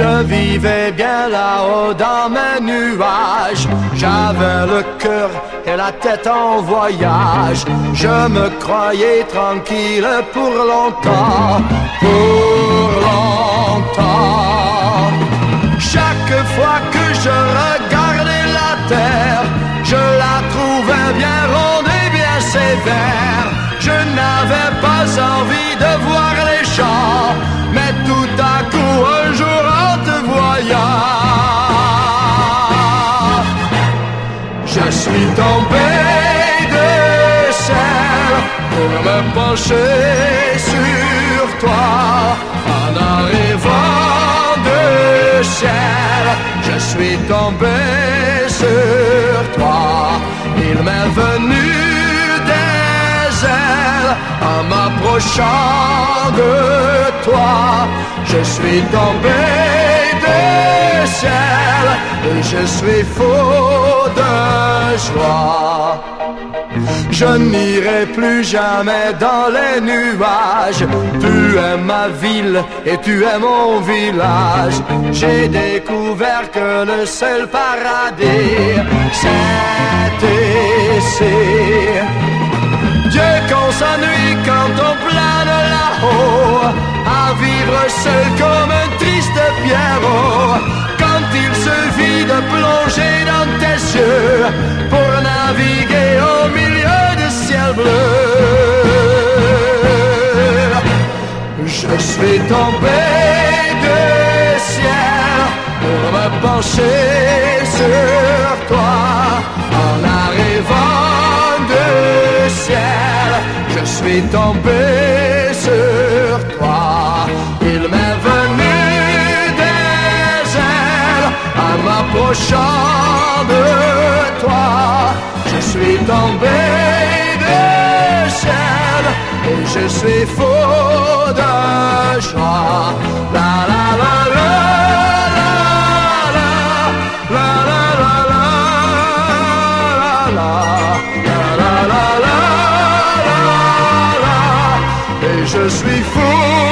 Je vivais bien là-haut dans mes nuages. J'avais le cœur et la tête en voyage. Je me croyais tranquille pour longtemps, pour longtemps. Chaque fois que je regardais la terre, je la trouvais bien ronde et bien sévère. Je n'avais pas envie de voir les champs, mais tout à coup un jour en te voyant, je suis tombé de ciel pour me pencher sur toi. En arrivant de ciel, je suis tombé sur toi. Il m'est venu des ailes en m'approchant de toi. Je suis tombé du ciel et je suis fou de joie. Je n'irai plus jamais dans les nuages. Tu es ma ville et tu es mon village. J'ai découvert que le seul paradis, c'est ici. Dieu qu'on s'ennuie quand on plane là-haut, à vivre seul comme un triste pierrot. Quand il suffit de plonger dans tes yeux pour naviguer au milieu du ciel bleu. Je suis tombé du ciel pour me pencher sur toi. En arrivant du ciel, je suis tombé sur toi. Il m'est venu des ailes en m'approchant de toi. Je suis tombé du ciel et je suis fou de joie. La la la la la la la la la la la la la la la. Et je suis fou